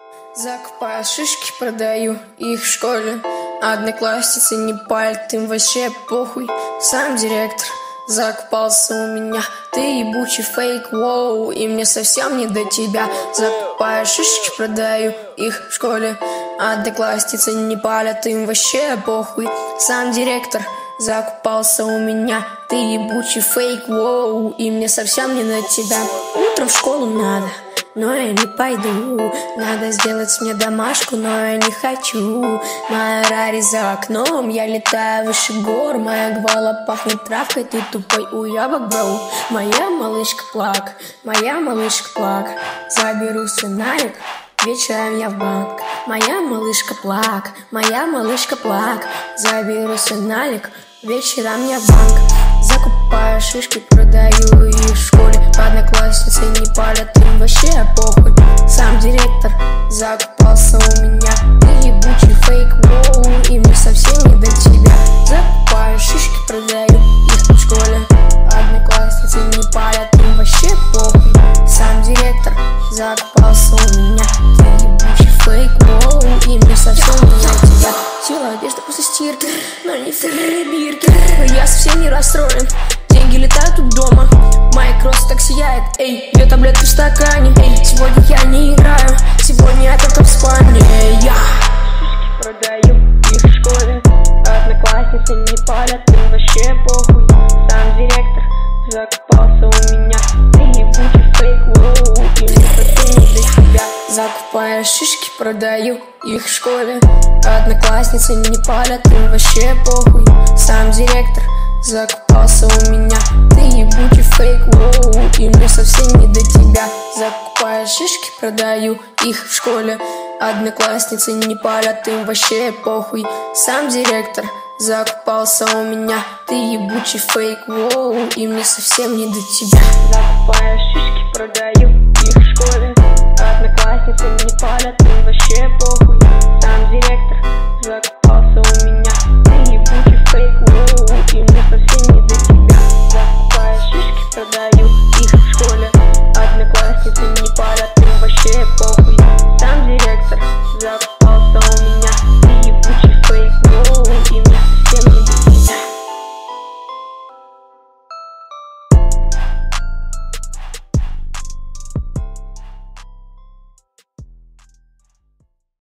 Закупаю шишки, продаю их в школе. Одноклассницы не палят, им вообще похуй. Сам директор закупался у меня. Ты ебучий фейк, воу, и мне совсем не до тебя. Закупаю шишки, продаю их в школе. Одноклассницы не палят, им вообще похуй. Сам директор закупался у меня. Ты ебучий фейк, воу, и мне совсем не до тебя. Утром в школу надо, но я не пойду. Надо сделать мне домашку, но я не хочу. Моя Рари за окном, я летаю выше гор. Моя гвала пахнет травкой, ты тупой уебок, бро. Моя малышка плак, моя малышка плак. Заберу свинаек, вечером я в банк. Моя малышка плак, моя малышка плак. Заберу свиналик, вечером я в банк. Закупаю шишки, продаю их в школе. Одноклассницы не палят, им вообще похуй. Сам директор закупался у меня. Ты ебучий фейк, воу, и мне совсем не до тебя. Закупаю шишки, продаю их в школе. Одноклассницы не палят, им вообще похуй. Сам директор закупался у меня. Ты ебучий фейк, воу, и мне совсем не до тебя. Сила одежда после стирки, но не феррибирки. Я совсем не расстроен, деньги летают у дома. Моя кросс так сияет, эй, 2 таблетки в стакане. Эй, сегодня я не играю, сегодня я только в спальне. Я шишки продаю их в школе. Одноклассницы не палят, им вообще похуй. Сам директор закупался у меня. Ты ебучий фейк, воу, и мне совсем не до тебя. Закупаю шишки, продаю их в школе. Одноклассницы не палят, им вообще похуй. Сам директор закупался у меня. Ты ебучий фейк, воу, и мне совсем не до тебя. Закупаю шишки, продаю их в школе. Одноклассницы не палят, им вообще похуй. Сам директор закупался у меня. Ты ебучий фейк, воу, и мне совсем не до тебя.